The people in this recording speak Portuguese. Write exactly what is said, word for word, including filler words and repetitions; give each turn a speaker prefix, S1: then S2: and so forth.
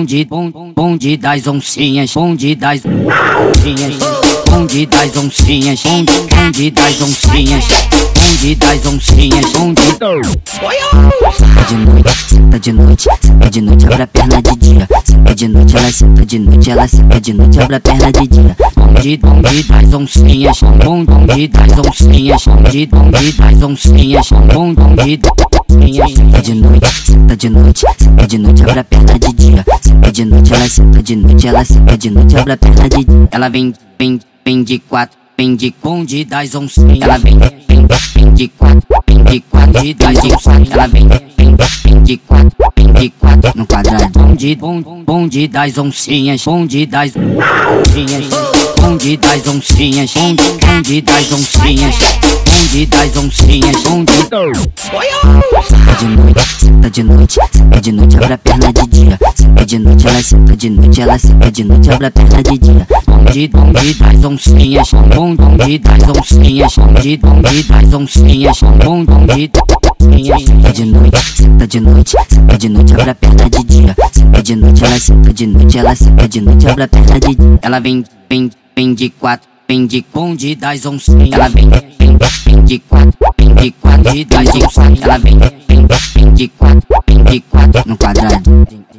S1: bonde, bonde das oncinhas, bonde das oncinhas, bonde das oncinhas, bonde, bonde das oncinhas, bonde das oncinhas, bonde. Senta de noite, senta de noite, senta de noite, abre a perna de dia. Senta de noite, ela senta de noite, ela senta de noite, abre a perna de dia. Bonde, bonde das oncinhas, bonde, bonde das oncinhas, bonde, bonde das oncinhas, bonde, bonde das oncinhas. Senta de noite, senta de noite, senta de noite, abre a perna de dia. Senta de noite, ela senta de noite, ela senta de noite, abre a perna de dia. Ela vem, vem, vem de quatro, vem de bonde das oncinhas. Ela vem, vem, vem de quatro, vem de quatro, das oncinhas. Ela vem, vem, vem de quatro, vem de quatro no quadrado. Bonde, bonde, bonde das oncinhas, bonde das oncinhas, bonde das oncinhas, bonde, bonde das oncinhas, bonde das oncinhas, bonde. Senta de noite, senta de noite, senta de noite, abre a perna de dia. Senta de noite, ela senta de noite, ela senta de noite, abre a perna de dia. Bonde, bonde das oncinhas, bonde, bonde das oncinhas, bonde, bonde das oncinhas, bonde, bonde. Senta de noite, senta de noite, senta de noite, abre a perna de dia. Senta de noite, ela senta de noite, ela senta de noite, abre a perna de dia. Ela vem, vem, vem de quatro, vem de bonde das oncinhas. Ela vem, vem, vem de quatro, vem de quatro, das oncinhas. Ela vem, vem, vem de quatro, vem de quatro no quadrado.